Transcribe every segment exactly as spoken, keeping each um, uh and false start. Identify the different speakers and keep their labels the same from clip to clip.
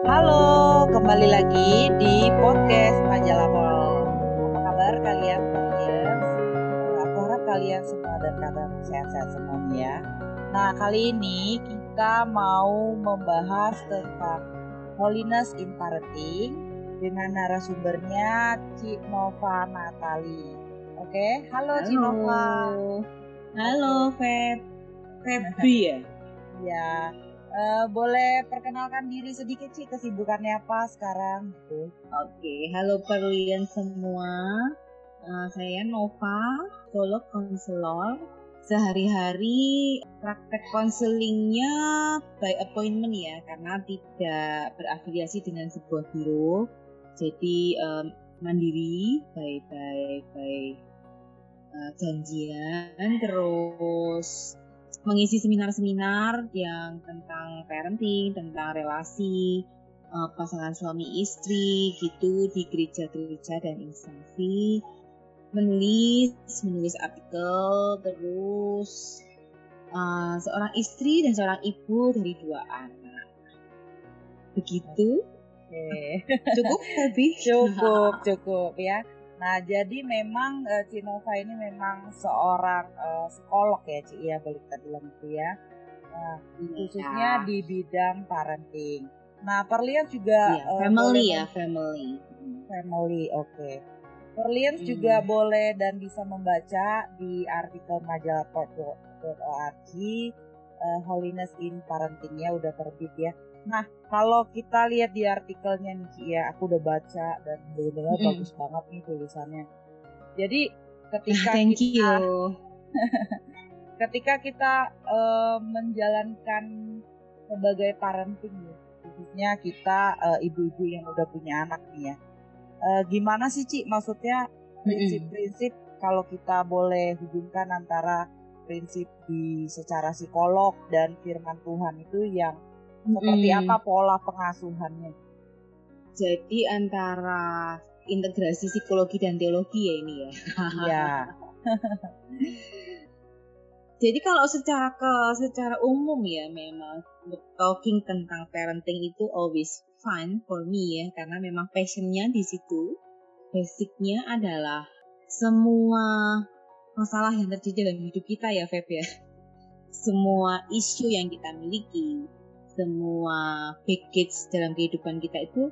Speaker 1: Halo, kembali lagi di podcast Majalah Mall. Apa kabar kalian, Marius? Eh, Aku harap kalian semua dan kalian sehat-sehat semuanya ya. Nah, kali ini kita mau membahas tentang Holiness in Parenting dengan narasumbernya Cik Nova Natali. Oke, halo Cik Nova.
Speaker 2: Halo, halo Feb, Febri ya?
Speaker 1: Ya, eh, boleh perkenalkan diri sedikit Cik, kesibukannya apa sekarang gitu.
Speaker 2: Oke, halo kalian semua. Eh, saya Nova, psikolog konselor. Sehari-hari praktek konselingnya by appointment ya, karena tidak berafiliasi dengan sebuah biro. Jadi em, mandiri, by by by uh, janjian, terus mengisi seminar-seminar yang tentang parenting, tentang relasi uh, pasangan suami istri gitu di gereja-gereja dan instansi, menulis menulis artikel, terus uh, seorang istri dan seorang ibu dari dua anak. Begitu.
Speaker 1: Oke.
Speaker 2: Cukup Fabi?
Speaker 1: Cukup, cukup ya. Nah, jadi memang uh, Ci Nova ini memang seorang uh, psikolog ya, Ci, ya, boleh kita bilang itu ya. Nah, khususnya
Speaker 2: Iya,
Speaker 1: di bidang parenting. Nah, Perlian juga
Speaker 2: iya,
Speaker 1: uh, boleh
Speaker 2: family ya,
Speaker 1: mem-
Speaker 2: family.
Speaker 1: family, oke. Perlian juga
Speaker 2: Hmm.
Speaker 1: boleh dan bisa membaca di artikel majalah dot org uh, Holiness in Parentingnya udah terbit ya. Nah, kalau kita lihat di artikelnya nih Ci, ya, aku udah baca dan benar-benar
Speaker 2: Mm-mm.
Speaker 1: bagus banget nih tulisannya. Jadi ketika
Speaker 2: Thank
Speaker 1: kita
Speaker 2: you.
Speaker 1: ketika kita eh, menjalankan sebagai parenting ya, khususnya kita eh, ibu-ibu yang udah punya anak nih ya. Eh, gimana sih Ci? Maksudnya
Speaker 2: Mm-mm.
Speaker 1: prinsip-prinsip kalau kita boleh hubungkan antara prinsip di secara psikolog dan firman Tuhan itu yang seperti
Speaker 2: Mm-mm.
Speaker 1: apa pola pengasuhannya?
Speaker 2: Jadi antara integrasi psikologi dan teologi ya ini ya.
Speaker 1: Iya.
Speaker 2: Jadi kalau secara ke secara umum ya memang talking tentang parenting itu always fun for me ya, karena memang passionnya di situ. Basicnya adalah semua masalah yang terjadi dalam hidup kita ya Feb ya. Semua isu yang kita miliki, semua baggage dalam kehidupan kita itu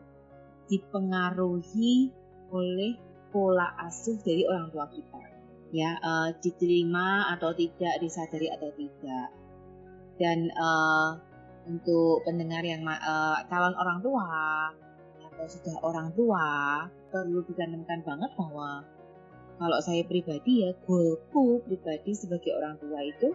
Speaker 2: dipengaruhi oleh pola asuh dari orang tua kita, ya uh, diterima atau tidak, disadari atau tidak. Dan uh, untuk pendengar yang uh, calon orang tua atau sudah orang tua, perlu ditanamkan banget bahwa kalau saya pribadi ya, goalku pribadi sebagai orang tua itu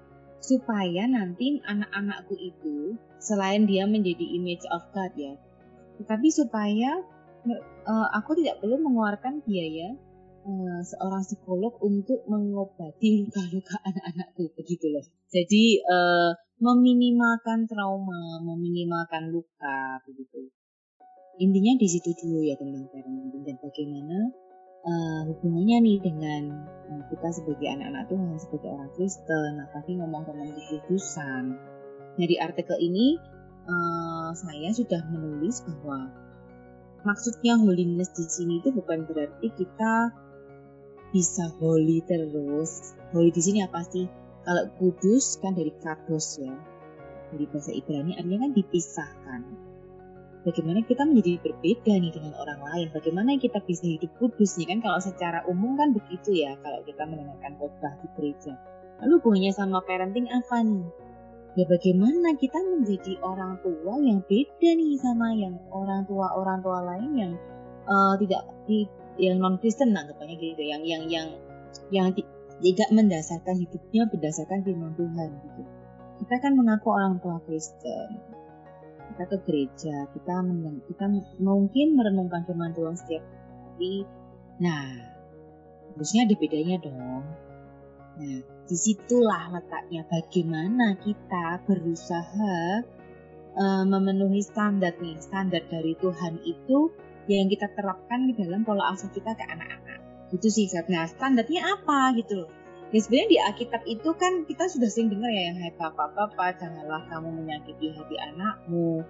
Speaker 2: supaya nanti anak-anakku itu selain dia menjadi image of God ya, tetapi supaya uh, aku tidak perlu mengeluarkan biaya uh, seorang psikolog untuk mengobati luka-luka anak-anakku begitu loh. Jadi uh, meminimalkan trauma, meminimalkan luka begitu. Intinya di situ dulu ya tentang parenting dan bagaimana uh, hubungannya nih dengan uh, kita sebagai anak-anak Tuhan, sebagai orang Kristen, apalagi ngomong tentang kekudusan. Nah di artikel ini uh, saya sudah menulis bahwa maksudnya holiness di sini itu bukan berarti kita bisa holy terus. Holy di sini apa sih? Kalau kudus kan dari kados ya, dari bahasa Ibrani artinya kan dipisahkan. Bagaimana kita menjadi berbeda nih dengan orang lain? Bagaimana kita bisa hidup kudus nih kan? Kalau secara umum kan begitu ya. Kalau kita mendengarkan khotbah di gereja. Lalu hubungannya sama parenting apa nih? Ya bagaimana kita menjadi orang tua yang beda nih sama yang orang tua orang tua lain yang uh, tidak di, yang non Kristen anggapannya gitu, yang yang yang yang tidak mendasarkan hidupnya berdasarkan firman Tuhan gitu. Kita kan mengaku orang tua Kristen, kita ke gereja, kita men, kita mungkin merenungkan firman Tuhan setiap hari. Nah, harusnya ada bedanya dong. Nah, disitulah letaknya bagaimana kita berusaha uh, memenuhi standar nih, standar dari Tuhan itu yang kita terapkan di dalam pola asuh kita ke anak-anak. Gitu sih, nah standarnya apa gitu loh. Ya sebenarnya di Alkitab itu kan kita sudah sering dengar ya yang hai papa-papa, janganlah kamu menyakiti hati anakmu.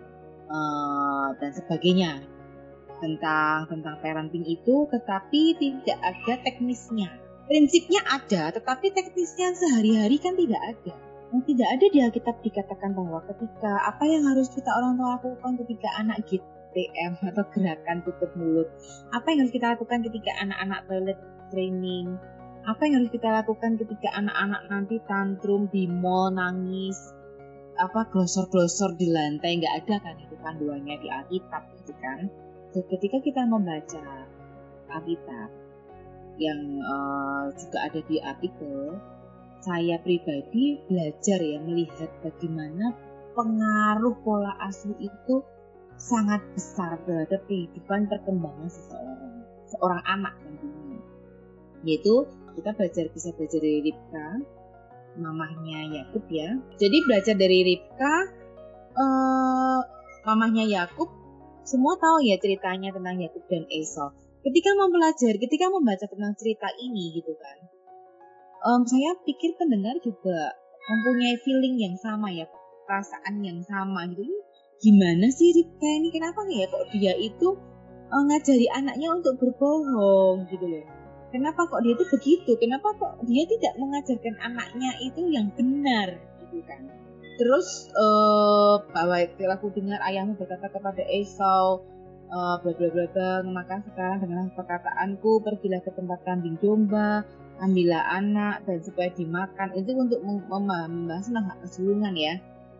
Speaker 2: uh, dan sebagainya tentang tentang parenting itu, tetapi tidak ada teknisnya. Prinsipnya ada, tetapi teknisnya sehari-hari kan tidak ada. Yang tidak ada di Alkitab dikatakan bahwa ketika apa yang harus kita orang tua lakukan ketika anak G T M atau gerakan tutup mulut, apa yang harus kita lakukan ketika anak-anak toilet training, apa yang harus kita lakukan ketika anak-anak nanti tantrum di mall nangis, apa glosor-glosor di lantai, nggak ada kan itu panduannya di Alkitab gitu kan. Jadi ketika kita membaca Alkitab yang uh, juga ada di artikel, saya pribadi belajar ya melihat bagaimana pengaruh pola asuh itu sangat besar terhadap kehidupan perkembangan seseorang, seorang anak tentunya. Yaitu kita belajar bisa belajar dari Ribka, mamahnya Yakub ya. Jadi belajar dari Ribka, uh, mamahnya Yakub, semua tahu ya ceritanya tentang Yakub dan Esau. Ketika mempelajari, ketika membaca tentang cerita ini gitu kan, um, saya pikir pendengar juga mempunyai feeling yang sama ya, perasaan yang sama gitu. Gimana sih Ribka ini, kenapa ya kok dia itu uh, ngajari anaknya untuk berbohong gitu loh. Kenapa kok dia itu begitu, kenapa kok dia tidak mengajarkan anaknya itu yang benar gitu kan. Terus uh, bahwa aku dengar ayahmu berkata kepada Esau, uh, bla bla bla bla, maka sekarang dengan perkataanku pergilah ke tempat kambing domba, ambillah anak dan supaya dimakan. Itu untuk membahas tentang hak kesulungan ya.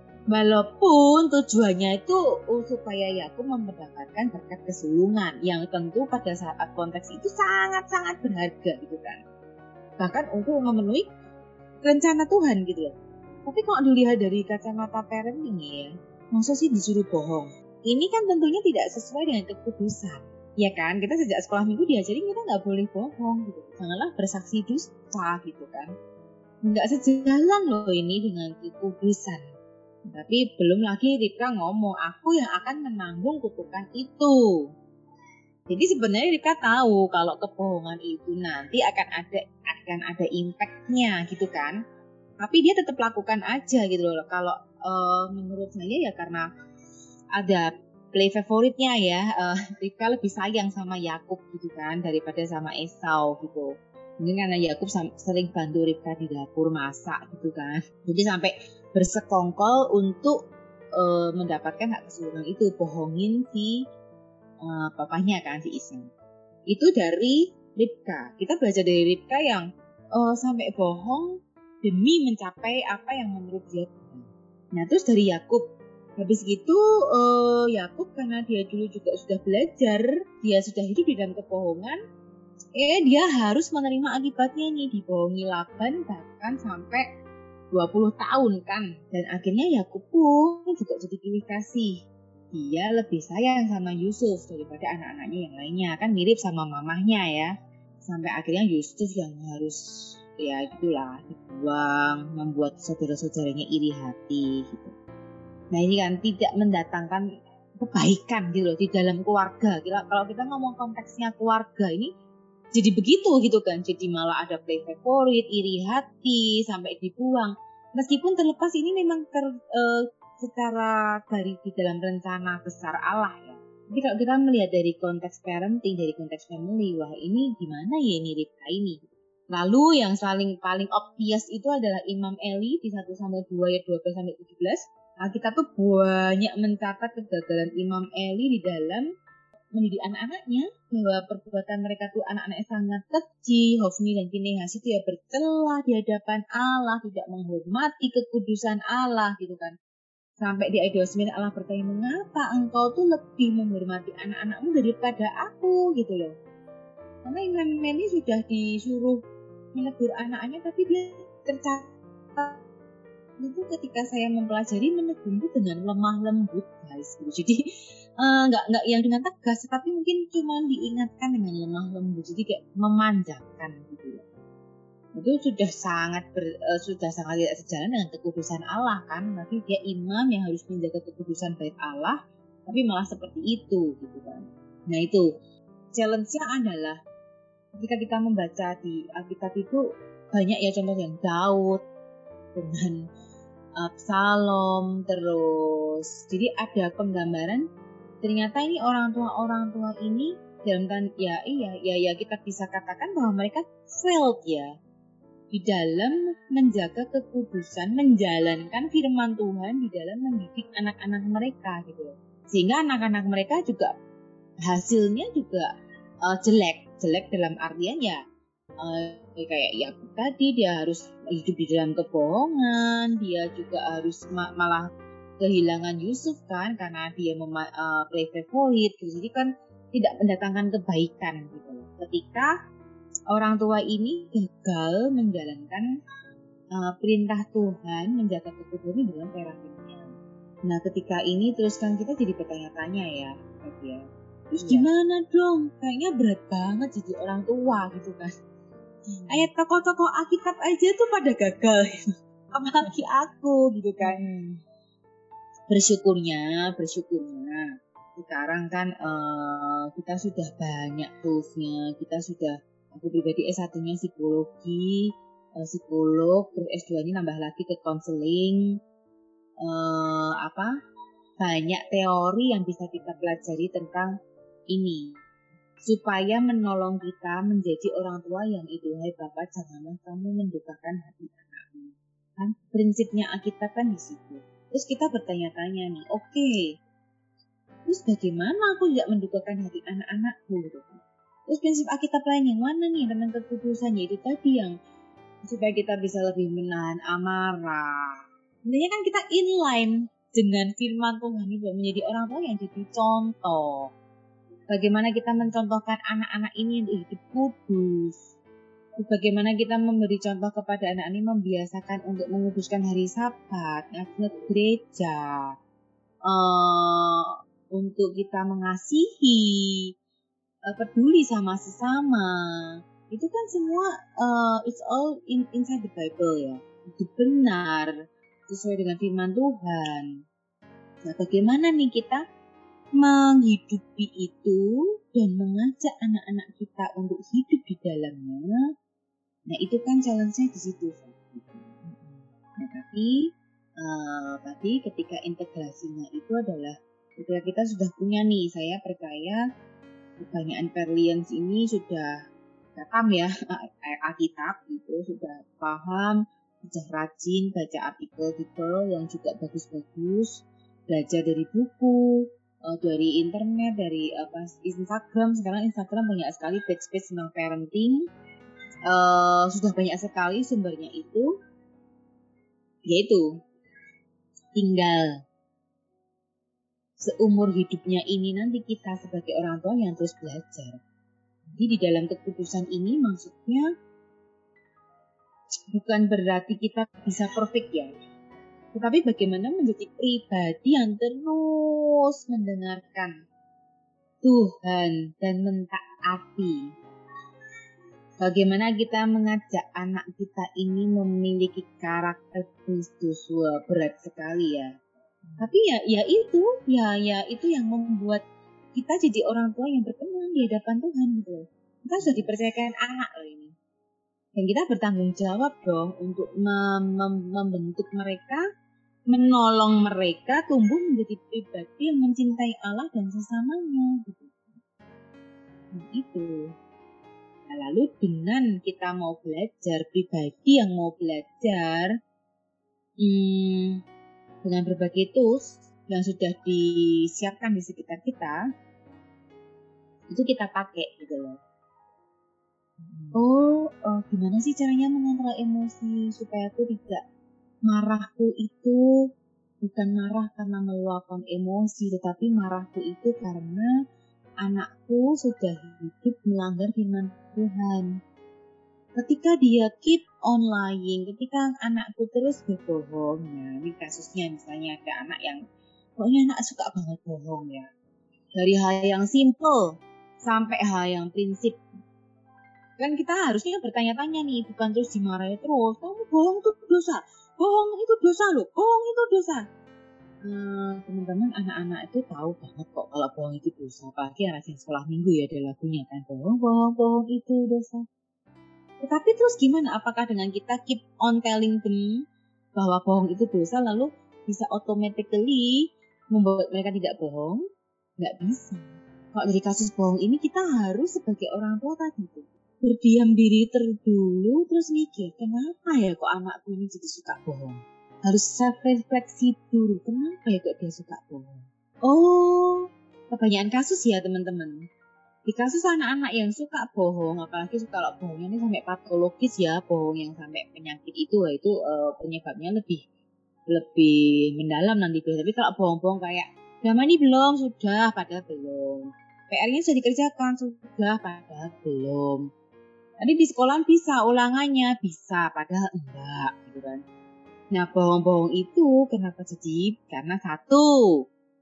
Speaker 2: Walaupun tujuannya itu supaya Yakub mendapatkan berkat kesulungan yang tentu pada saat konteks itu sangat-sangat berharga gitu kan. Bahkan untuk memenuhi rencana Tuhan gitu loh. Tapi kalau dilihat dari kacamata parenting ya, maksud sih disuruh bohong. Ini kan tentunya tidak sesuai dengan kekudusan. Ya kan, kita sejak sekolah minggu diajarin kita nggak boleh bohong gitu. Janganlah bersaksi dusta gitu kan. Nggak sejalan loh ini dengan kekudusan. Tapi belum lagi Ribka ngomong, aku yang akan menanggung kutukan itu. Jadi sebenarnya Ribka tahu kalau kebohongan itu nanti akan ada akan ada impact-nya gitu kan. Tapi dia tetap lakukan aja gitu loh. Kalau uh, menurut saya ya karena ada play favoritnya ya, uh, Ribka lebih sayang sama Yakub gitu kan daripada sama Esau gitu. Mungkin karena Yakub sering bantu Ribka di dapur masak gitu kan. Jadi sampai bersekongkol untuk uh, mendapatkan hak kesulungan itu, bohongin si uh, papahnya kan, si Ishak. Itu dari Ribka. Kita belajar dari Ribka yang uh, sampai bohong demi mencapai apa yang menurut dia benar. Nah terus dari Yakub, habis gitu uh, Yakub karena dia dulu juga sudah belajar, dia sudah hidup di dalam kebohongan, eh dia harus menerima akibatnya nih, dibohongi Laban bahkan sampai dua puluh tahun kan. Dan akhirnya Yakub pun juga jadi pilih kasih. Dia lebih sayang sama Yusuf daripada anak-anaknya yang lainnya. Kan mirip sama mamahnya ya. Sampai akhirnya Yusuf yang harus ya gitulah dibuang, membuat saudara-saudaranya iri hati gitu. Nah ini kan tidak mendatangkan kebaikan gitu loh di dalam keluarga. Kalau kita ngomong konteksnya keluarga ini jadi begitu gitu kan, jadi malah ada play favorit, iri hati, sampai dibuang. Meskipun terlepas ini memang ter, uh, secara dari di dalam rencana besar Allah ya. Tapi kalau kita melihat dari konteks parenting, dari konteks family, wah ini gimana ya ini Ribka ini. Lalu yang saling paling obvious itu adalah Imam Eli di satu Samuel dua ayat dua belas sampai tujuh belas. Nah, kita tuh banyak mencatat kegagalan Imam Eli di dalam mendidik anak-anaknya, bahwa perbuatan mereka tuh anak-anak yang sangat keji. Hofni dan Finehas itu ya bercela di hadapan Allah, tidak menghormati kekudusan Allah gitu kan. Sampai di ayat dua puluh sembilan Allah bertanya, mengapa engkau tuh lebih menghormati anak-anakmu daripada aku gitu loh. Karena Imam Eli sudah disuruh menegur anaknya, tapi dia tercatat itu ketika saya mempelajari menegurku dengan lemah lembut guys gitu. Jadi nggak uh, nggak yang dengan tegas, tapi mungkin cuma diingatkan dengan lemah lembut, jadi kayak memanjakan gitu ya. Itu sudah sangat ber, uh, sudah sangat tidak sejalan dengan kekudusan Allah kan. Tapi dia imam yang harus menjaga kekudusan bait Allah, tapi malah seperti itu gitu kan. Nah itu challenge-nya adalah ketika kita membaca di Alkitab itu banyak ya contoh yang Daud dengan uh, psalm, terus jadi ada penggambaran ternyata ini orang tua-orang tua ini dalam kan ya iya ya ya kita bisa katakan bahwa mereka failed ya di dalam menjaga kekudusan, menjalankan firman Tuhan di dalam mendidik anak-anak mereka gitu. Sehingga anak-anak mereka juga hasilnya juga uh, jelek, jelek dalam artian ya uh, kayak ya tadi dia harus hidup di dalam kebohongan, dia juga harus ma- malah kehilangan Yusuf kan karena dia mema- uh, play favorit gitu. Jadi kan tidak mendatangkan kebaikan gitu. Ketika orang tua ini gagal menjalankan uh, perintah Tuhan menjaga kekudusan dalam perhatiannya. Nah ketika ini terus kan kita jadi bertanya-tanya ya, ya. Terus iya. Gimana dong? Kayaknya berat banget jadi orang tua gitu kan. Hmm. Ayat tokoh-tokoh Alkitab aja tuh pada gagal, apalagi aku gitu kan. Hmm. Bersyukurnya, bersyukurnya sekarang kan uh, kita sudah banyak toolsnya, kita sudah aku pribadi S satu-nya psikologi, uh, psikolog, terus S dua-nya nambah lagi ke konseling, uh, apa banyak teori yang bisa kita pelajari tentang ini supaya menolong kita menjadi orang tua yang itu. Hai Bapak, janganlah kamu mendukakan hati anakmu. Kan prinsipnya Alkitab kan di situ. Terus kita bertanya-tanya nih, oke, okay, terus bagaimana aku tidak mendukakan hati anak-anakku gitu kan? Terus prinsip Alkitab lain yang mana nih tentang kekudusan, yaitu tadi yang supaya kita bisa lebih menahan amarah. Intinya kan kita inline dengan firman Tuhan itu menjadi orang tua yang jadi contoh. Bagaimana kita mencontohkan anak-anak ini untuk hidup kudus. Bagaimana kita memberi contoh kepada anak ini membiasakan untuk menguduskan hari Sabat, ngajak gereja, uh, untuk kita mengasihi, peduli sama sesama, itu kan semua uh, it's all in, inside the Bible ya, itu benar sesuai dengan firman Tuhan. Nah bagaimana nih kita menghidupi itu dan mengajak anak-anak kita untuk hidup di dalamnya? Nah itu kan challenge-nya di situ. Nah tapi uh, tadi ketika integrasinya itu adalah ketika kita sudah punya nih, saya percaya kebanyakan Perlians ini sudah paham ya Alkitab gitu, sudah paham, sudah rajin baca artikel-artikel yang juga bagus-bagus, belajar dari buku, uh, dari internet, dari apa Instagram. Sekarang Instagram banyak sekali page-page tentang parenting, uh, sudah banyak sekali sumbernya itu, yaitu tinggal seumur hidupnya ini nanti kita sebagai orang tua yang terus belajar. Jadi di dalam kekudusan ini maksudnya bukan berarti kita bisa perfect ya, tetapi bagaimana menjadi pribadi yang terus mendengarkan Tuhan dan mentaati. Bagaimana kita mengajak anak kita ini memiliki karakter Kristus. Wah, berat sekali ya. Tapi ya, ya itu, ya, ya itu yang membuat kita jadi orang tua yang berkenan di hadapan Tuhan gitu. Kita sudah dipercayakan anak loh ini, dan kita bertanggung jawab dong untuk mem- mem- membentuk mereka, menolong mereka tumbuh menjadi pribadi yang mencintai Allah dan sesamanya gitu. Nah, itu. Nah, lalu dengan kita mau belajar, pribadi yang mau belajar, hmm, dengan berbagai tools yang sudah disiapkan di sekitar kita, itu kita pakai gitu loh. Oh, oh, gimana sih caranya mengontrol emosi supaya aku tidak marahku itu bukan marah karena meluapkan emosi, tetapi marahku itu karena anakku sudah hidup melanggar firman Tuhan. Ketika dia keep on lying, ketika anakku terus berbohong, nah ini kasusnya misalnya ada anak yang pokoknya anak suka banget bohong ya, dari hal yang simple sampai hal yang prinsip. Kan kita harusnya bertanya-tanya nih, bukan terus dimarahi terus, kamu bohong itu dosa, bohong itu dosa loh, bohong itu dosa. Hmm, teman-teman, anak-anak itu tahu banget kok kalau bohong itu dosa, apalagi anak yang sekolah minggu ya ada lagunya kan, bohong, bohong, bohong itu dosa. Tetapi terus gimana? Apakah dengan kita keep on telling them bahwa bohong itu dosa lalu bisa automatically membuat mereka tidak bohong? Nggak bisa. Kalau dari kasus bohong ini kita harus sebagai orang tua tadi tuh berdiam diri terdulu terus mikir, kenapa ya kok anakku ini jadi suka bohong? Harus self-refleksi dulu, kenapa ya kok dia suka bohong? Oh, kebanyakan kasus ya teman-teman. Di kasus anak-anak yang suka bohong, apalagi kalau bohongnya ini sampai patologis ya, bohong yang sampai penyakit itu, itu uh, penyebabnya lebih lebih mendalam nanti. Tapi kalau bohong-bohong kayak, udah mandi belum? Sudah, padahal belum. P R-nya sudah dikerjakan? Sudah, padahal belum. Nanti di sekolah bisa, ulangannya bisa, padahal enggak, gitu kan. Nah, bohong-bohong itu kenapa jadi? Karena satu,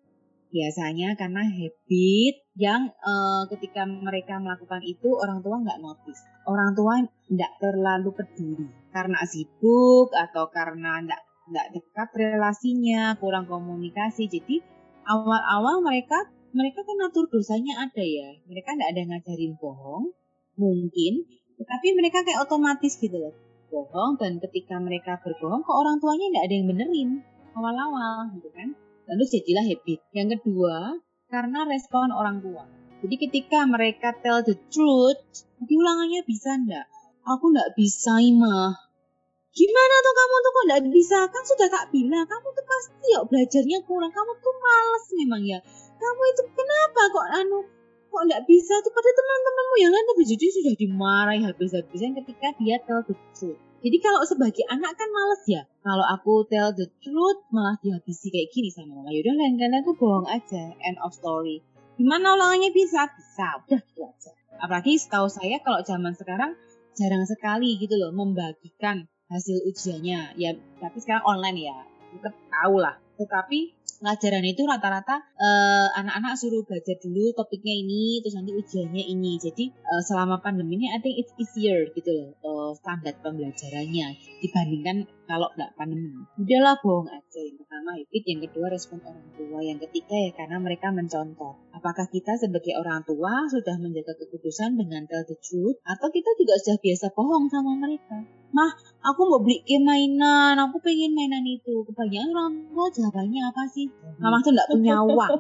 Speaker 2: biasanya karena habit yang uh, ketika mereka melakukan itu orang tua nggak notice. Orang tua nggak terlalu peduli karena sibuk atau karena nggak nggak dekat relasinya, kurang komunikasi. Jadi awal-awal mereka mereka kan atur dosanya ada ya. Mereka nggak ada ngajarin bohong, mungkin, tetapi mereka kayak otomatis gitu loh bohong, dan ketika mereka berbohong ke orang tuanya nggak ada yang benerin awal-awal gitu kan. Lalu jadilah habit. Yang kedua, karena respon orang tua. Jadi ketika mereka tell the truth, nanti ulangannya bisa enggak? Aku enggak bisa, Imah. Gimana tuh kamu tuh kok enggak bisa? Kan sudah tak bilang, kamu tuh pasti ya belajarnya kurang. Kamu tuh malas memang ya. Kamu itu kenapa kok anu kok enggak bisa tuh pada teman-temanmu yang lain tapi jadi sudah dimarahi habis-habisan ketika dia tell the truth. Jadi kalau sebagai anak kan males ya. Kalau aku tell the truth malah dihabisi kayak gini sama mama. Yaudah lain kali aku bohong aja. End of story. Gimana ulangannya bisa? Bisa. Udah gitu aja. Apalagi setahu saya kalau zaman sekarang jarang sekali gitu loh membagikan hasil ujiannya. Ya tapi sekarang online ya. Kita tahu lah. Tetapi pelajaran itu rata-rata uh, anak-anak suruh belajar dulu topiknya ini, terus nanti ujiannya ini. Jadi uh, selama pandemi ini I think it's easier gitu loh uh, standar pembelajarannya dibandingkan kalau nggak pandemi. Udahlah bohong aja. Yang pertama habit, yang kedua respon orang tua, yang ketiga ya karena mereka mencontoh. Apakah kita sebagai orang tua sudah menjaga kekudusan dengan tell the truth, atau kita juga sudah biasa bohong sama mereka? Mah, aku mau beli game mainan, aku pengen mainan itu. Kebanyakan orang tua jawabannya apa sih? Mama tuh nggak punya uang.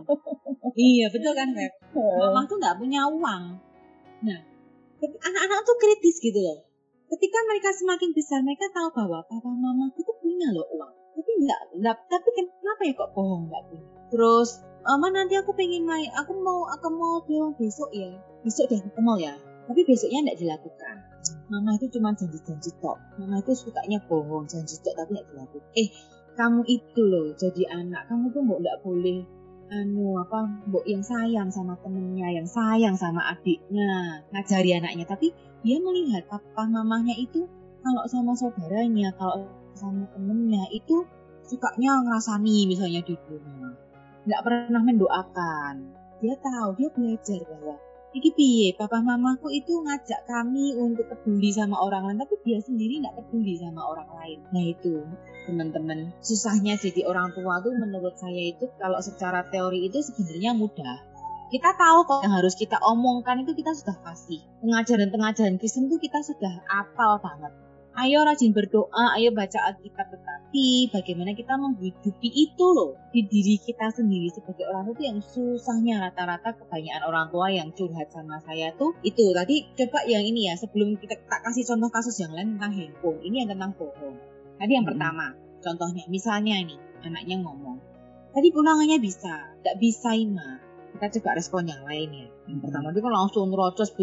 Speaker 2: Iya betul kan, Beb? Mama tuh nggak punya uang. Nah, anak-anak tuh kritis gitu loh. Ketika mereka semakin besar, mereka tahu bahwa papa mama itu punya loh uang. Tapi nggak, nggak. Tapi kenapa ya kok bohong nggak punya? Terus, Mama nanti aku pengen main, aku mau, aku mau dong besok ya. Besok deh ke mall ya. Tapi besoknya nggak dilakukan. Mama itu cuma janji-janji tok. Mama itu sukanya bohong, janji tok tapi nggak dilakukan. Eh, kamu itu loh jadi anak, kamu tuh mbok nggak boleh anu apa, mbok yang sayang sama temennya, yang sayang sama adiknya, ngajari anaknya. Tapi dia melihat papa mamanya itu kalau sama saudaranya, kalau sama temennya itu sukanya ngerasani misalnya di rumah, nggak pernah mendoakan. Dia tahu, dia belajar bahwa iki piye, papa mamaku itu ngajak kami untuk peduli sama orang lain, tapi dia sendiri nggak peduli sama orang lain. Nah itu teman-teman, susahnya jadi orang tua tuh menurut saya itu kalau secara teori itu sebenarnya mudah. Kita tahu kok yang harus kita omongkan itu kita sudah pasti. Pengajaran-pengajaran Kristen itu kita sudah hafal banget. Ayo rajin berdoa, ayo baca Alkitab, tetapi bagaimana kita menghidupi itu loh di diri kita sendiri sebagai orang tua itu yang susahnya. Rata-rata kebanyakan orang tua yang curhat sama saya tuh itu tadi. Coba yang ini ya, sebelum kita tak kasih contoh kasus yang lain tentang handphone, ini yang tentang bohong. Tadi yang hmm. pertama, contohnya misalnya ini anaknya ngomong, tadi ulangannya bisa, nggak bisa Ima. Kita coba respon yang lain ya. Yang hmm. pertama itu kan langsung nerocos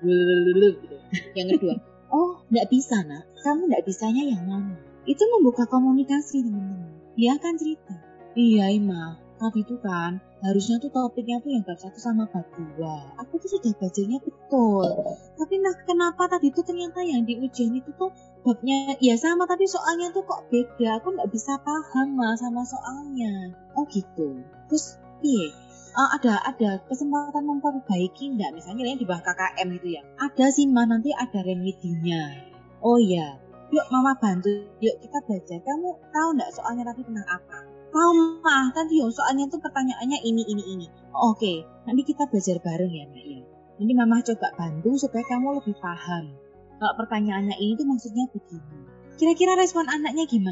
Speaker 2: gitu. Yang kedua, oh, nggak bisa nak, kamu nggak bisanya yang mana? Itu membuka komunikasi teman-teman. Dia akan cerita, iya Ima, tadi itu kan harusnya tuh topiknya tuh yang bab satu sama bab dua. Aku tuh sudah belajarnya betul. Tapi nah kenapa tadi tuh ternyata yang di ujian itu tuh babnya ya sama tapi soalnya tuh kok beda. Aku nggak bisa paham mah sama soalnya. Oh gitu. Terus iya. Uh, ada ada kesempatan memperbaiki enggak, misalnya yang di bawah K K M itu ya ada sih mah, nanti ada remedinya. Oh iya, yuk mama bantu, yuk kita belajar. Kamu tahu enggak soalnya tadi tentang apa? Tahu mah, tadi yuk soalnya tuh pertanyaannya ini ini ini. Oh, oke, okay. Nanti kita belajar bareng ya nak ya. Nanti mama coba bantu supaya kamu lebih paham kalau pertanyaannya ini tuh maksudnya begini. Kira-kira respon anaknya gimana?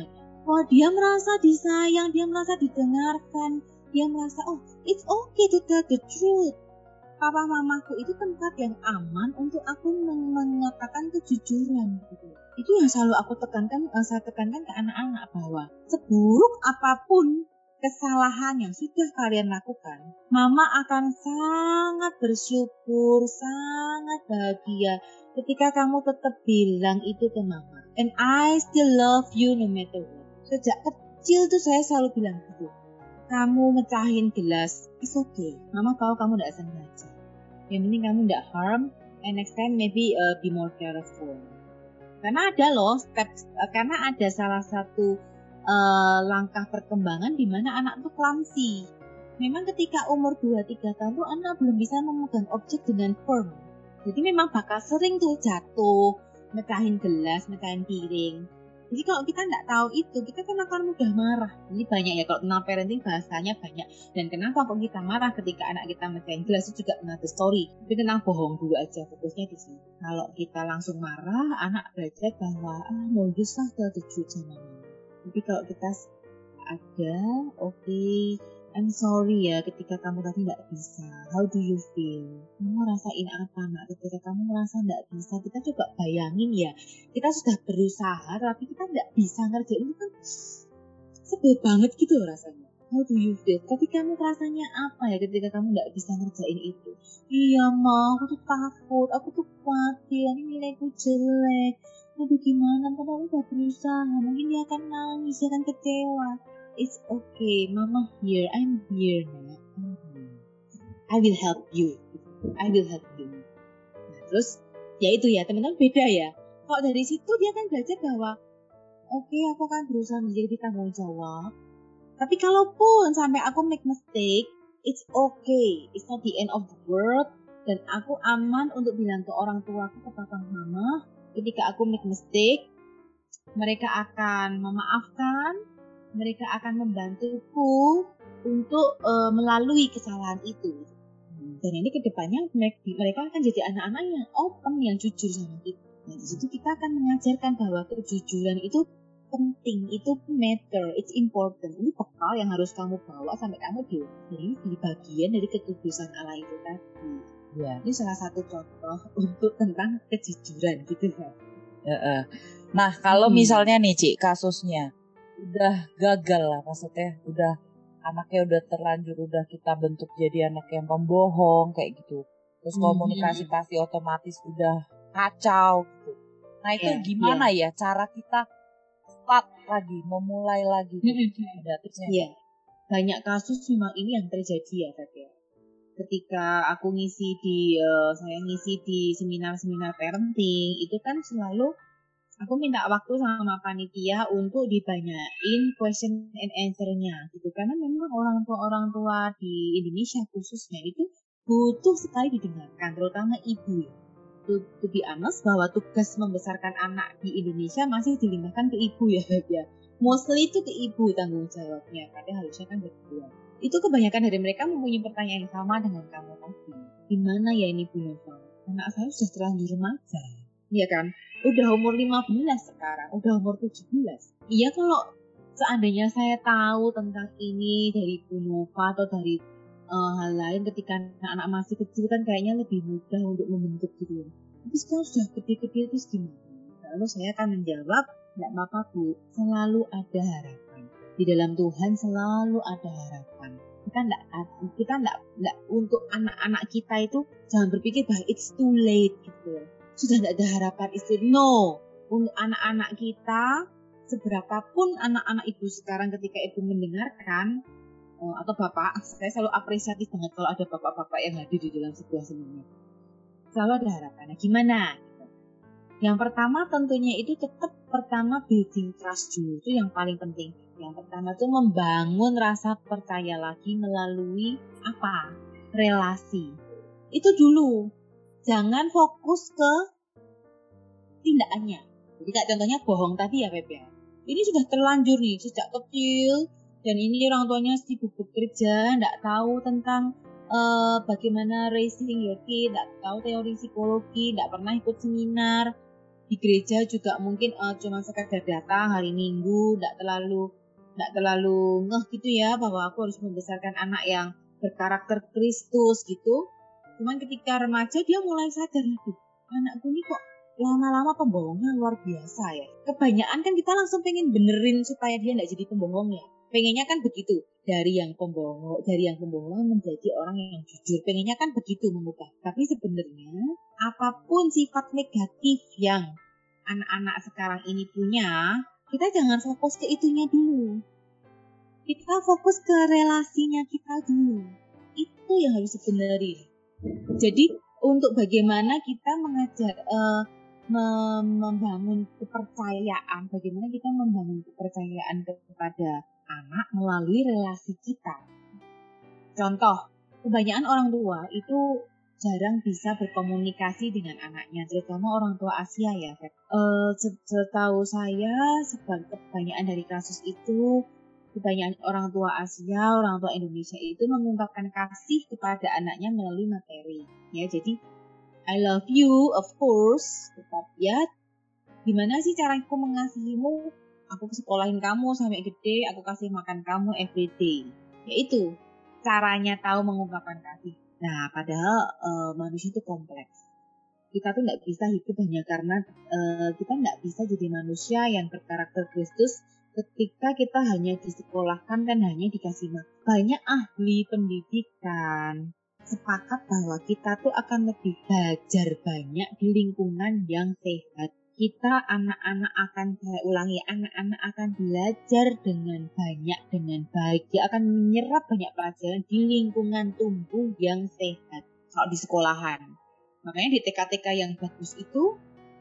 Speaker 2: Oh, dia merasa disayang, dia merasa didengarkan, dia merasa oh it's okay to tell the truth. Papa mamaku itu tempat yang aman untuk aku mengatakan kejujuran gitu. Itu yang selalu aku tekankan, saya tekankan ke anak-anak bahwa seburuk apapun kesalahan yang sudah kalian lakukan, mama akan sangat bersyukur, sangat bahagia ketika kamu tetap bilang itu ke mama. And I still love you no matter what. Sejak kecil tuh saya selalu bilang gitu. Kamu mecahin gelas, it's okay. Mama tahu kamu tidak sengaja. Yang penting kamu tidak harm, and next time maybe uh, be more careful. Karena ada loh step, uh, karena ada salah satu uh, langkah perkembangan di mana anak tuh clumsy. Memang ketika umur dua tiga tahun tuh anak belum bisa memegang objek dengan firm. Jadi memang bakal sering tuh jatuh, mecahin gelas, mecahin piring. Jadi kalau kita tidak tahu itu, kita kan akan mudah marah. Ini banyak ya, kalau tentang parenting bahasanya banyak. Dan kenapa kok kita marah ketika anak kita mecahin gelas, itu juga another story. Tapi tentang bohong dulu aja, fokusnya di sini. Kalau kita langsung marah, anak belajar bahwa, ah, no use lah tell the truth sama mama. Tapi kalau kita ada, oke, okay, I'm sorry ya ketika kamu tadi tidak bisa. How do you feel? Kamu rasain apa nak ketika kamu merasa tidak bisa? Kita coba bayangin ya, kita sudah berusaha tapi kita tidak bisa ngerjain itu kan sebel banget gitu rasanya. How do you feel? Tapi kamu rasanya apa ya ketika kamu tidak bisa ngerjain itu? Iya ma, aku tuh takut, aku tuh khawatir, ini nilaiku jelek. Aduh gimana, karena aku udah berusaha, mungkin dia akan nangis, dia akan kecewa. It's okay, mama here, I'm here nak. I will help you, I will help you. Nah, terus ya itu ya teman-teman, beda ya. Kalau dari situ dia kan belajar bahwa oke okay, aku akan berusaha menjadi tanggung jawab. Tapi kalaupun sampai aku make mistake, it's okay, it's not the end of the world. Dan aku aman untuk bilang ke orang tuaku, ke papa mama, ketika aku make mistake, mereka akan memaafkan. Mereka akan membantuku untuk uh, melalui kesalahan itu. Dan ini kedepannya mereka akan jadi anak-anak yang open, yang jujur sama kita. Nah, di situ kita akan mengajarkan bahwa kejujuran itu penting, itu matter, it's important. Ini bekal yang harus kamu bawa sampai kamu di, di bagian dari kekudusan Allah itu tadi. Ya. Ini salah satu contoh untuk tentang kejujuran gitu kan.
Speaker 1: Ya. Nah, kalau hmm. misalnya nih Cik, kasusnya udah gagal lah, maksudnya udah anaknya udah terlanjur udah kita bentuk jadi anak yang pembohong kayak gitu, terus komunikasi mm-hmm. pasti otomatis udah kacau gitu. Nah itu yeah, gimana yeah. ya cara kita start lagi, memulai lagi gitu.
Speaker 2: Mm-hmm. Ada tipsnya? Iya, banyak kasus memang ini yang terjadi ya Kak ya. Ketika aku ngisi di uh, saya ngisi di seminar-seminar parenting itu kan selalu aku minta waktu sama panitia untuk dibanyain question and answer-nya gitu. Karena memang orang tua-orang tua di Indonesia khususnya itu butuh sekali didengarkan, terutama ibu. To, to be honest, bahwa tugas membesarkan anak di Indonesia masih dilimpahkan ke ibu ya, ya. Mostly itu ke ibu tanggung jawabnya, karena harusnya kan berdua. Itu kebanyakan dari mereka mempunyai pertanyaan yang sama dengan kamu tadi. Gimana ya ini Bu Nova? Anak saya sudah terlanjur remaja. Iya kan? Udah umur lima belas sekarang, udah umur tujuh belas. Iya kalau seandainya saya tahu tentang ini dari Bu Nova atau dari uh, hal lain ketika anak-anak masih kecil kan kayaknya lebih mudah untuk membentuk gitu. Tapi sekarang sudah gede-gede terus gimana? Lalu saya akan menjawab, tidak apa-apa Bu, selalu ada harapan. Di dalam Tuhan selalu ada harapan. Kita tidak, kita tidak, tidak untuk anak-anak kita itu jangan berpikir bahwa it's too late gitu. Sudah tidak ada harapan istri. No, untuk anak-anak kita, seberapapun anak-anak ibu sekarang ketika ibu mendengarkan, atau bapak, saya selalu apresiatif banget kalau ada bapak-bapak yang hadir di dalam sebuah seminar. Selalu ada harapan. Nah, gimana? Yang pertama tentunya itu tetap pertama building trust dulu, itu yang paling penting. Yang pertama itu membangun rasa percaya lagi melalui apa? Relasi. Itu dulu. Jangan fokus ke tindakannya. Jadi kayak contohnya bohong tadi ya Beb ya. Ini sudah terlanjur nih sejak kecil dan ini orang tuanya sibuk bekerja, enggak tahu tentang uh, bagaimana raising your kid, enggak tahu teori psikologi, enggak pernah ikut seminar. di gereja juga mungkin uh, cuma sekedar datang hari Minggu, tidak terlalu tidak terlalu ngeh gitu ya bahwa aku harus membesarkan anak yang berkarakter Kristus gitu. Cuman ketika remaja dia mulai sadar, aduh, anakku ini kok lama-lama pembohongnya luar biasa ya. Kebanyakan kan kita langsung pengen benerin supaya dia tidak jadi pembohong ya. Pengennya kan begitu, dari yang pembohong, dari yang pembohong menjadi orang yang jujur. Pengennya kan begitu mengubah. Tapi sebenarnya apapun sifat negatif yang anak-anak sekarang ini punya, kita jangan fokus ke itunya dulu. Kita fokus ke relasinya kita dulu. Itu yang harus dibenerin. Jadi untuk bagaimana kita mengajar, uh, membangun kepercayaan, bagaimana kita membangun kepercayaan kepada anak melalui relasi kita. Contoh, kebanyakan orang tua itu jarang bisa berkomunikasi dengan anaknya, terutama orang tua Asia ya. E, setahu saya, kebanyakan dari kasus itu, kebanyakan orang tua Asia, orang tua Indonesia itu mengungkapkan kasih kepada anaknya melalui materi. Ya, jadi I love you, of course, tetap ya. Gimana sih caraku mengasihimu? Aku sekolahin kamu sampai gede, aku kasih makan kamu everyday. Yaitu caranya tahu mengungkapkan kasih. Nah, padahal e, manusia itu kompleks. Kita tuh nggak bisa hidup hanya karena e, kita nggak bisa jadi manusia yang berkarakter Kristus ketika kita hanya disekolahkan dan hanya dikasih makan. Banyak ahli pendidikan sepakat bahwa kita tuh akan lebih belajar banyak di lingkungan yang sehat. Kita anak-anak akan, saya ulangi, anak-anak akan belajar dengan banyak, dengan baik. Dia akan menyerap banyak pelajaran di lingkungan tumbuh yang sehat. Kalau di sekolahan. Makanya di T K T K yang bagus itu,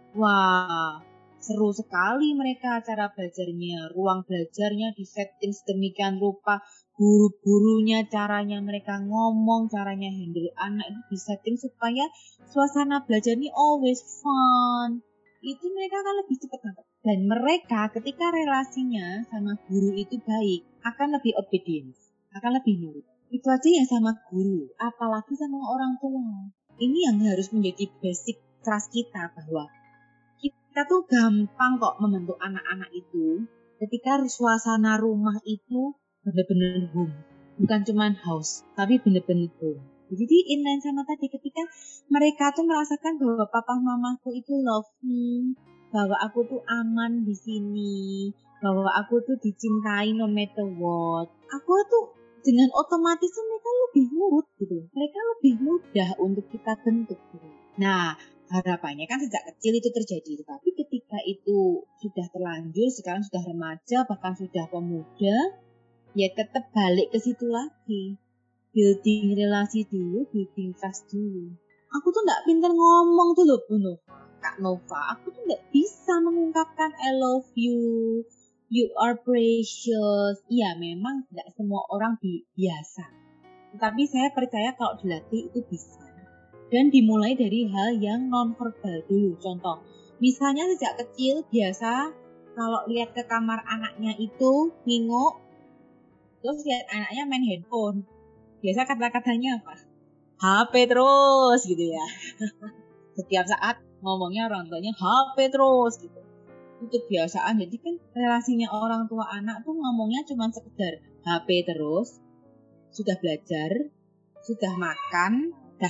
Speaker 2: wah, seru sekali mereka cara belajarnya. Ruang belajarnya disetting sedemikian rupa. Guru-gurunya, caranya mereka ngomong, caranya handle anak itu disetting supaya suasana belajar ini always fun. Itu mereka akan lebih cepat dapat. Dan mereka ketika relasinya sama guru itu baik, akan lebih obedience, akan lebih nurut. Itu aja yang sama guru, apalagi sama orang tua. Ini yang harus menjadi basic trust kita, bahwa kita tuh gampang kok membentuk anak-anak itu ketika suasana rumah itu benar-benar home. Bukan cuma house, tapi benar-benar home. Jadi inline sama tadi, ketika mereka tuh merasakan bahwa papa mamaku itu love me, bahwa aku tuh aman di sini, bahwa aku tuh dicintai no matter what. Aku tuh dengan otomatis mereka lebih nurut gitu. Mereka lebih mudah untuk kita bentuk gitu. Nah, harapannya kan sejak kecil itu terjadi, tapi ketika itu sudah terlanjur, sekarang sudah remaja, bahkan sudah pemuda, ya tetap balik ke situ lagi. Building relasi dulu, building trust dulu. Aku tuh gak pintar ngomong tuh loh Bu Nova, Kak Nova. Aku tuh gak bisa mengungkapkan I love you, you are precious. Iya, memang gak semua orang biasa. Tetapi saya percaya kalau dilatih itu bisa. Dan dimulai dari hal yang non-verbal dulu. Contoh, misalnya sejak kecil biasa kalau lihat ke kamar anaknya itu nginguk, terus lihat anaknya main handphone. Biasa kata-katanya apa? H P terus gitu ya. Setiap saat ngomongnya orang tuanya H P terus gitu. Itu kebiasaan. Jadi kan relasinya orang tua anak tuh ngomongnya cuma sekedar H P terus. Sudah belajar, sudah makan, dah.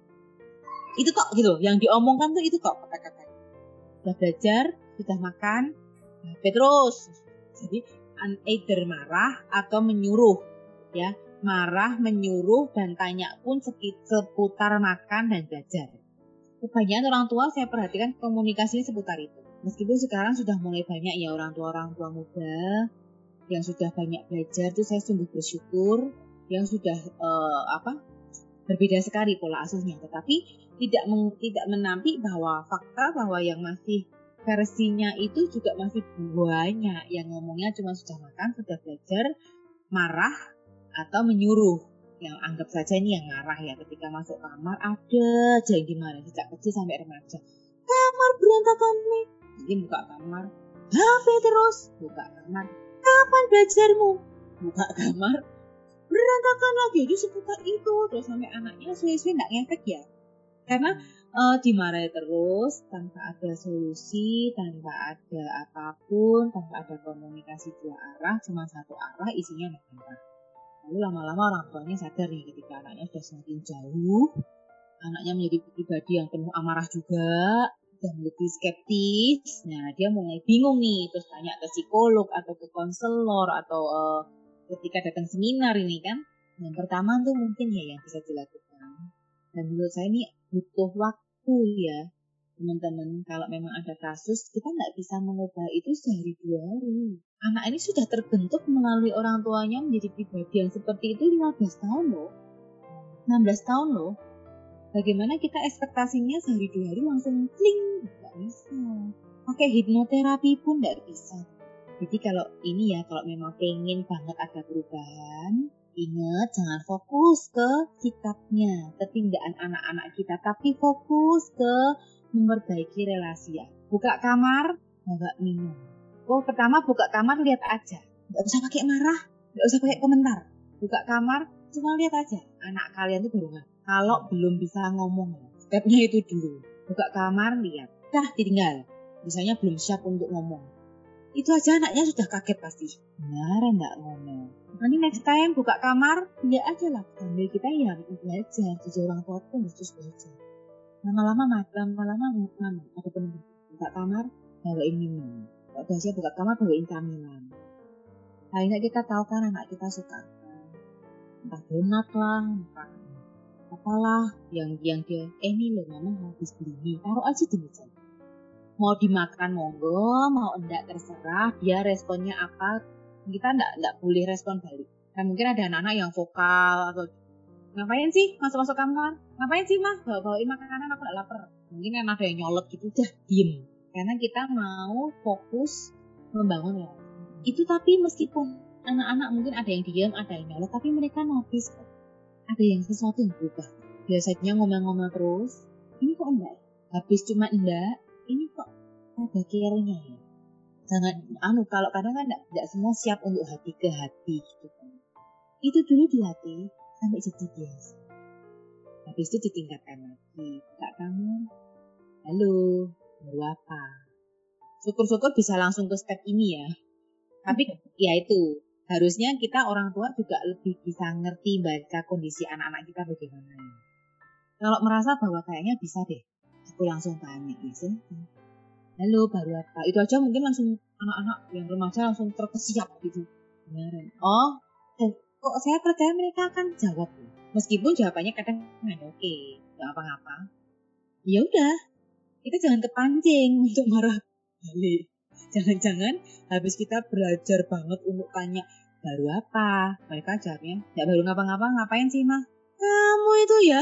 Speaker 2: Itu kok gitu. Yang diomongkan tuh itu kok kata-kata. Sudah belajar, sudah makan, H P terus. Jadi either marah atau menyuruh ya. Marah, menyuruh, dan tanya pun seputar makan dan belajar. Kebanyakan orang tua saya perhatikan komunikasinya seputar itu. Meskipun sekarang sudah mulai banyak ya orang tua-orang tua muda yang sudah banyak belajar, itu saya sungguh bersyukur, yang sudah uh, apa berbeda sekali pola asuhnya. Tetapi tidak meng, tidak menampik bahwa fakta bahwa yang masih versinya itu juga masih banyak yang ngomongnya cuma sudah makan, sudah belajar, marah, atau menyuruh. Yang anggap saja ini yang marah ya, ketika masuk kamar ada aja yang dimarahin sejak kecil sampai remaja. Kamar berantakan nih, jadi buka kamar, H P terus, buka kamar, kapan belajarmu, buka kamar, berantakan lagi. Jadi seputar itu terus sampai anaknya suwe-suwe nggak ngefek ya, karena uh, dimarahi terus tanpa ada solusi, tanpa ada apapun, tanpa ada komunikasi dua arah, cuma satu arah isinya marah. Lalu lama-lama orang tuanya sadar nih ketika anaknya sudah semakin jauh, anaknya menjadi pribadi yang penuh amarah juga dan lebih skeptis. Nah, dia mulai bingung nih, terus tanya ke psikolog atau ke konselor atau uh, ketika datang seminar ini kan. Yang pertama tuh mungkin ya yang bisa dilakukan. Dan menurut saya ini butuh waktu ya, teman-teman. Kalau memang ada kasus, kita nggak bisa mengubah itu sehari dua hari. Anak ini sudah terbentuk melalui orang tuanya menjadi pribadi yang seperti itu lima belas tahun loh. enam belas tahun loh. Bagaimana kita ekspektasinya sehari dua hari langsung kling, nggak bisa. Pakai hipnoterapi pun nggak bisa. Jadi kalau ini ya, kalau memang pengen banget ada perubahan, ingat jangan fokus ke sikapnya, ke tindakan anak-anak kita, tapi fokus ke memperbaiki relasi ya. Buka kamar, bawa minum. Oh, pertama buka kamar lihat aja, nggak usah pakai marah, nggak usah pakai komentar. Buka kamar, cuma lihat aja. Anak kalian itu baru nggak. Kalau belum bisa ngomong, stepnya itu dulu. Buka kamar, lihat. Dah, ditinggal. Misalnya belum siap untuk ngomong. Itu aja anaknya sudah kaget pasti. Benar enggak ngomong. Nanti next time buka kamar, lihat aja lah. Sambil kita ya belajar. Jadi orang tua pun harus belajar. Lama-lama, lama-lama, lama ada penuh. Buka kamar, bawain minum. Kalau udah siap buka kamar, bawain camilan. Akhirnya kita tahu kan anak kita suka entah donat lah, entah apalah yang yang dia eh ini loh mama habis beli ini, taruh aja di meja. Mau dimakan monggo, mau enggak terserah, dia responnya apa, kita enggak enggak boleh respon balik. Kan mungkin ada anak-anak yang vokal atau ngapain sih masuk-masuk kamar, ngapain sih mah bawa-bawain makanan, aku enggak lapar. Mungkin kan ada yang nyolot gitu, udah diem. Karena kita mau fokus membangun ya. Itu tapi meskipun anak-anak mungkin ada yang diam, ada yang nyolot, tapi mereka notice kok. Ada yang sesuatu yang berubah. Biasanya ngomel-ngomel terus, ini kok enggak? Habis cuma enggak, ini kok ada care-nya ya. Jangan, anu kalau kadang kan enggak, enggak semua siap untuk hati ke hati gitu kan. Itu dulu dilatih sampai jadi biasa. Habis itu ditingkatkan lagi. Kak kamu, halo, baru apa? Syukur-syukur bisa langsung ke step ini ya. Tapi ya itu. Harusnya kita orang tua juga lebih bisa ngerti baca kondisi anak-anak kita bagaimana. Kalau merasa bahwa kayaknya bisa deh, aku langsung tanya gitu. Halo, baru apa? Itu aja mungkin langsung anak-anak yang remaja langsung terkesiap gitu. Beneran. Oh, kok saya percaya mereka akan jawab. Meskipun jawabannya kadang nggak oke, nggak apa-apa. Ya udah, kita jangan kepancing untuk marah balik. Jangan-jangan habis kita belajar banget untuk tanya baru apa, mereka jawabnya ya baru ngapa-ngapa, ngapain sih mah? Kamu itu ya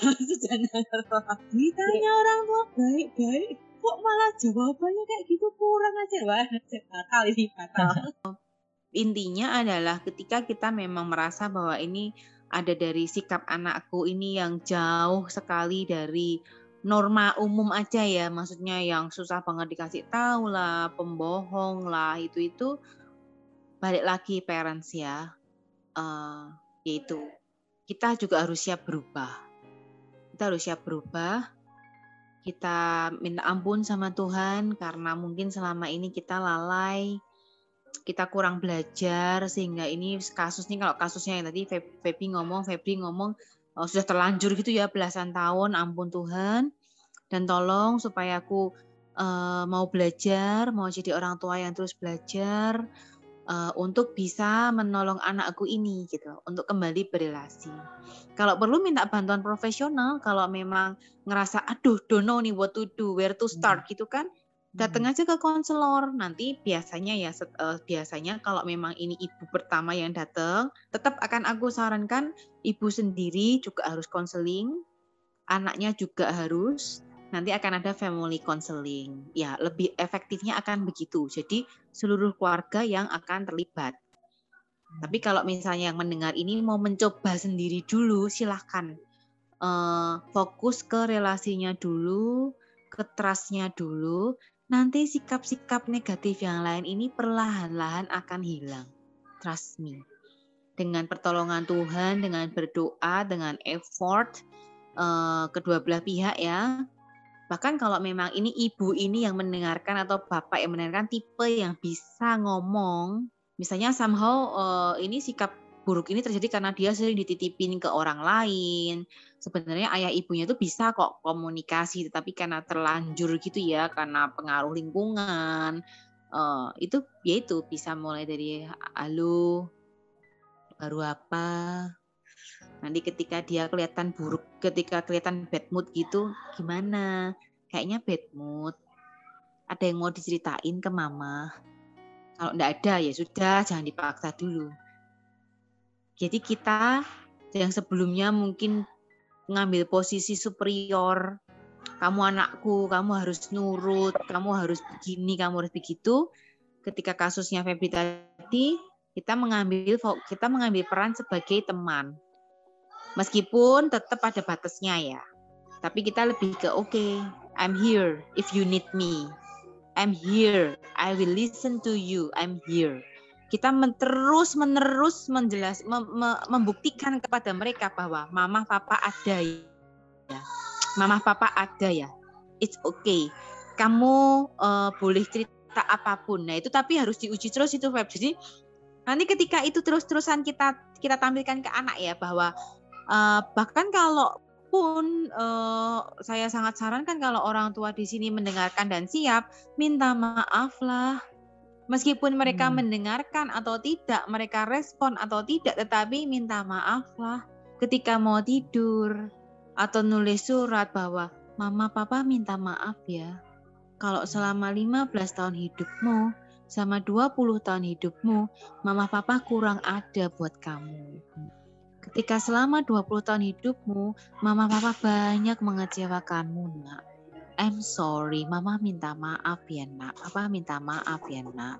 Speaker 2: ditanya orang tua baik-baik kok malah jawabannya kayak gitu, kurang aja. Wah, fatal ini, fatal.
Speaker 3: Intinya adalah ketika kita memang merasa bahwa ini ada dari sikap anakku ini yang jauh sekali dari norma umum aja ya, maksudnya yang susah banget dikasih tahu lah, pembohong lah, itu itu balik lagi parents ya, uh, yaitu kita juga harus siap berubah, kita harus siap berubah, kita minta ampun sama Tuhan karena mungkin selama ini kita lalai, kita kurang belajar sehingga ini kasus nih, kalau kasusnya yang tadi Feby ngomong, Febri ngomong oh, sudah terlanjur gitu ya belasan tahun, ampun Tuhan. Dan tolong supaya aku uh, mau belajar, mau jadi orang tua yang terus belajar uh, untuk bisa menolong anakku ini gitu, untuk kembali berrelasi. Kalau perlu minta bantuan profesional, kalau memang ngerasa aduh don't know nih what to do, where to start hmm. gitu kan, datang aja ke konselor. Nanti biasanya ya uh, biasanya kalau memang ini ibu pertama yang datang, tetap akan aku sarankan ibu sendiri juga harus konseling, anaknya juga harus. Nanti akan ada family counseling. Ya, lebih efektifnya akan begitu. Jadi seluruh keluarga yang akan terlibat. Hmm. Tapi kalau misalnya yang mendengar ini mau mencoba sendiri dulu, silahkan. Uh, fokus ke relasinya dulu, ke trust-nya dulu. Nanti sikap-sikap negatif yang lain ini perlahan-lahan akan hilang. Trust me. Dengan pertolongan Tuhan, dengan berdoa, dengan effort uh, kedua belah pihak ya, Bahkan kalau memang ini ibu ini yang mendengarkan atau bapak yang mendengarkan tipe yang bisa ngomong, misalnya somehow uh, ini sikap buruk ini terjadi karena dia sering dititipin ke orang lain. Sebenarnya ayah ibunya itu bisa kok komunikasi, tetapi karena terlanjur gitu ya, karena pengaruh lingkungan, uh, itu ya itu bisa mulai dari halo, baru apa. Nanti ketika dia kelihatan buruk, ketika kelihatan bad mood gitu, gimana? Kayaknya bad mood. Ada yang mau diceritain ke mama? Kalau enggak ada ya sudah, jangan dipaksa dulu. Jadi kita yang sebelumnya mungkin ngambil posisi superior, kamu anakku, kamu harus nurut, kamu harus begini, kamu harus begitu. Ketika kasusnya Febri tadi, kita mengambil kita mengambil peran sebagai teman. Meskipun tetap ada batasnya ya. Tapi kita lebih ke oke, okay, I'm here if you need me. I'm here, I will listen to you, I'm here. Kita terus menerus menjelas, mem, mem, membuktikan kepada mereka bahwa mama papa ada ya. Mama papa ada ya. It's okay. Kamu uh, boleh cerita apapun. Nah, itu tapi harus diuji terus itu Feb. Jadi nanti ketika itu terus-terusan kita kita tampilkan ke anak ya bahwa Uh, bahkan kalau pun uh, saya sangat sarankan kalau orang tua di sini mendengarkan dan siap, minta maaf lah. Meskipun mereka hmm. mendengarkan atau tidak, mereka respon atau tidak, tetapi minta maaf lah. Ketika mau tidur atau nulis surat bahwa mama papa minta maaf ya. Kalau selama lima belas tahun hidupmu, sama dua puluh tahun hidupmu, mama papa kurang ada buat kamu. Ketika selama dua puluh tahun hidupmu, mama papa banyak mengecewakanmu, nak. I'm sorry, mama minta maaf ya, nak. Papa minta maaf ya, nak.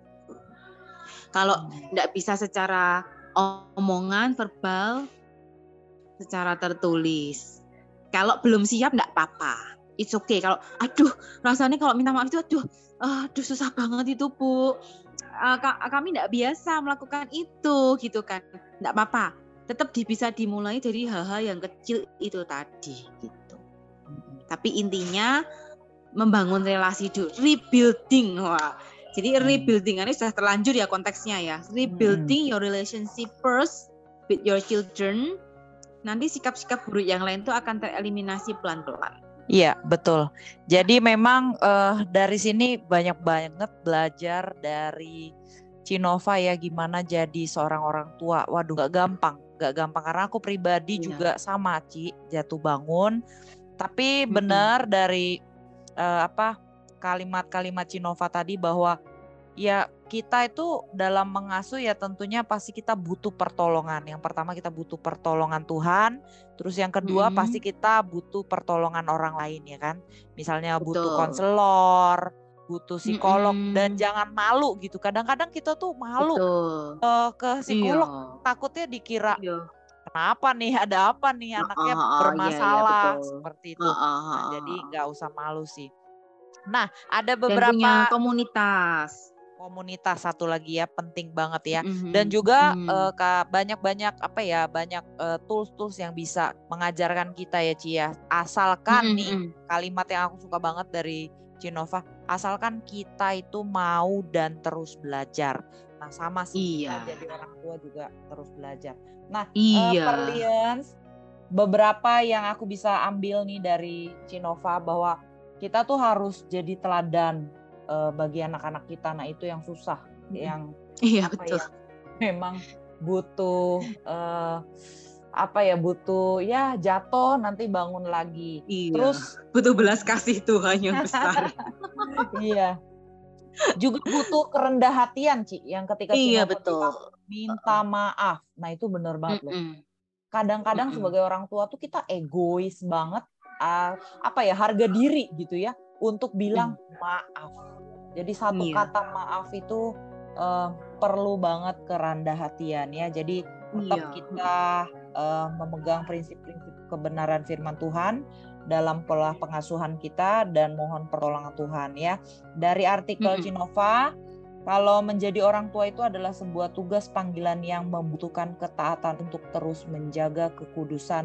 Speaker 3: Kalau tidak bisa secara omongan, verbal, secara tertulis. Kalau belum siap, tidak apa-apa. It's okay. Kalau, aduh, rasanya kalau minta maaf itu, aduh, aduh susah banget itu, Bu. Uh, kami tidak biasa melakukan itu, gitu kan. Tidak apa-apa. Tetap bisa dimulai dari hal-hal yang kecil itu tadi gitu. Tapi intinya membangun relasi dulu, rebuilding. Wah. Jadi rebuilding ini sudah terlanjur ya konteksnya ya. Rebuilding your relationship first with your children. Nanti sikap-sikap buruk yang lain itu akan tereliminasi pelan-pelan.
Speaker 1: Iya, betul. Jadi memang uh, dari sini banyak banget belajar dari Cinova ya gimana jadi seorang orang tua. Waduh, gak gampang. Gak gampang karena aku pribadi iya. juga sama Ci jatuh bangun tapi mm-hmm. benar dari uh, apa kalimat-kalimat Cinova tadi bahwa ya kita itu dalam mengasuh ya tentunya pasti kita butuh pertolongan. Yang pertama kita butuh pertolongan Tuhan, terus yang kedua mm-hmm. pasti kita butuh pertolongan orang lain ya kan, misalnya Betul. butuh konselor, butuh psikolog mm-hmm. dan jangan malu gitu. Kadang-kadang kita tuh malu uh, ke psikolog iya. takutnya dikira iya. kenapa nih, ada apa nih anaknya uh, uh, bermasalah iya, iya, seperti itu. Uh, uh, uh, nah, jadi nggak usah malu sih. Nah ada beberapa
Speaker 3: dan punya komunitas.
Speaker 1: Komunitas satu lagi ya penting banget ya
Speaker 3: mm-hmm.
Speaker 1: dan juga
Speaker 3: mm-hmm.
Speaker 1: uh, banyak-banyak apa ya banyak uh, tools-tools yang bisa mengajarkan kita ya Ci ya. Asalkan mm-hmm. nih kalimat yang aku suka banget dari Cinova, asalkan kita itu mau dan terus belajar. Nah sama sih
Speaker 3: iya.
Speaker 1: kita jadi orang tua juga terus belajar. Nah
Speaker 3: iya.
Speaker 1: uh, Perlians, beberapa yang aku bisa ambil nih dari Cinova bahwa kita tuh harus jadi teladan uh, bagi anak-anak kita. Nah itu yang susah, hmm. yang
Speaker 3: iya
Speaker 1: apa
Speaker 3: betul.
Speaker 1: Ya, memang butuh uh, apa ya butuh ya jatuh nanti bangun lagi.
Speaker 3: Iya.
Speaker 1: Terus
Speaker 3: butuh belas kasih Tuhan yang besar.
Speaker 1: Iya. Juga butuh kerendah hatian Ci, yang ketika
Speaker 3: iya,
Speaker 1: Cinova
Speaker 3: betul.
Speaker 1: minta maaf. Nah itu benar banget loh. Kadang-kadang Mm-mm. sebagai orang tua tuh kita egois banget, uh, apa ya harga diri gitu ya untuk bilang mm. maaf. Jadi satu
Speaker 3: iya.
Speaker 1: kata maaf itu uh, perlu banget kerendah hatian ya. Jadi tetap iya. kita uh, memegang prinsip-prinsip kebenaran firman Tuhan dalam pola pengasuhan kita dan mohon pertolongan Tuhan ya. Dari artikel mm-hmm. Cinova, kalau menjadi orang tua itu adalah sebuah tugas panggilan yang membutuhkan ketaatan untuk terus menjaga kekudusan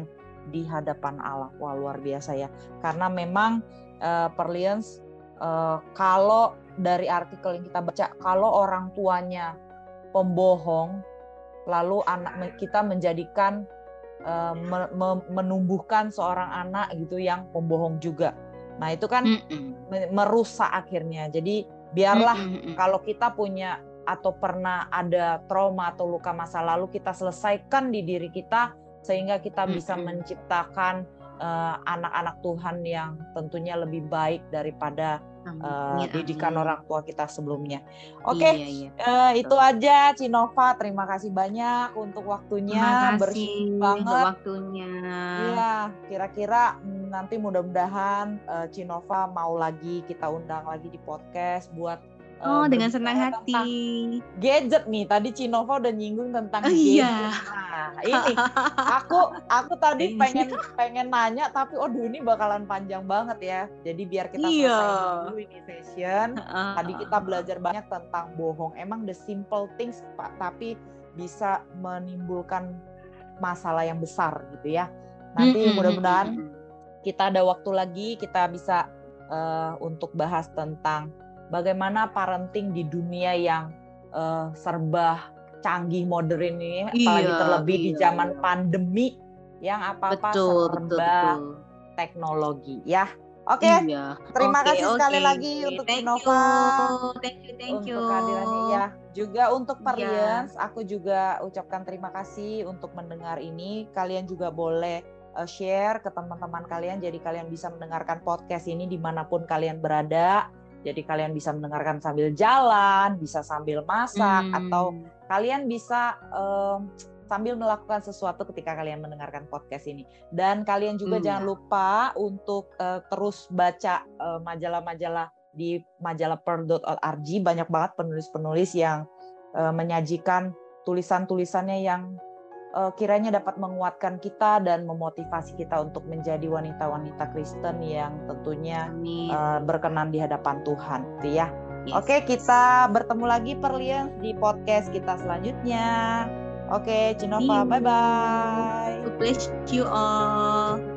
Speaker 1: di hadapan Allah. Wah, luar biasa ya. Karena memang uh, Perlians, uh, kalau dari artikel yang kita baca, kalau orang tuanya pembohong, lalu anak kita menjadikan uh, me- me- menumbuhkan seorang anak gitu yang pembohong juga. Nah, itu kan Mm-mm. merusak akhirnya. Jadi biarlah Mm-mm. kalau kita punya atau pernah ada trauma atau luka masa lalu, kita selesaikan di diri kita sehingga kita bisa Mm-mm. menciptakan uh, anak-anak Tuhan yang tentunya lebih baik daripada uh, didikan orang tua kita sebelumnya. Oke, okay, iya, iya. uh, itu aja Cinova. Terima kasih banyak untuk waktunya.
Speaker 3: Terima kasih
Speaker 1: Bersih banget
Speaker 3: untuk waktunya.
Speaker 1: Iya, kira-kira nanti mudah-mudahan uh, Cinova mau lagi kita undang lagi di podcast buat
Speaker 3: Oh, dengan senang hati.
Speaker 1: Gadget nih, tadi Cinova udah nyinggung tentang
Speaker 3: oh,
Speaker 1: gadget.
Speaker 3: Iya.
Speaker 1: Nah, ini aku aku tadi pengen pengen nanya, tapi oh ini bakalan panjang banget ya. Jadi biar kita
Speaker 3: iya.
Speaker 1: selesai dulu ini session. Tadi kita belajar banyak tentang bohong. Emang the simple things, Pak, tapi bisa menimbulkan masalah yang besar gitu ya. Nanti mm-hmm. mudah-mudahan kita ada waktu lagi, kita bisa uh, untuk bahas tentang bagaimana parenting di dunia yang uh, serba canggih modern ini, iya, apalagi terlebih iya, di zaman iya. pandemi yang apa-apa
Speaker 3: betul,
Speaker 1: serba
Speaker 3: betul, betul.
Speaker 1: teknologi ya. Oke, okay. iya. terima okay, kasih okay. sekali lagi untuk
Speaker 3: thank
Speaker 1: Cinova,
Speaker 3: you. thank you, thank you.
Speaker 1: untuk kehadirannya ya. Juga untuk Perlians, yeah. aku juga ucapkan terima kasih untuk mendengar ini. Kalian juga boleh uh, share ke teman-teman kalian, jadi kalian bisa mendengarkan podcast ini dimanapun kalian berada. Jadi kalian bisa mendengarkan sambil jalan, bisa sambil masak, hmm. atau kalian bisa um, sambil melakukan sesuatu ketika kalian mendengarkan podcast ini. Dan kalian juga hmm. jangan lupa untuk uh, terus baca uh, majalah-majalah di majalah pearl dot org. Banyak banget penulis-penulis yang uh, menyajikan tulisan-tulisannya yang uh, kiranya dapat menguatkan kita dan memotivasi kita untuk menjadi wanita-wanita Kristen yang tentunya uh, berkenan di hadapan Tuhan, gitu ya. Yes. Oke, kita bertemu lagi Perlians di podcast kita selanjutnya. Oke, Cinova, bye bye.
Speaker 3: God bless you all.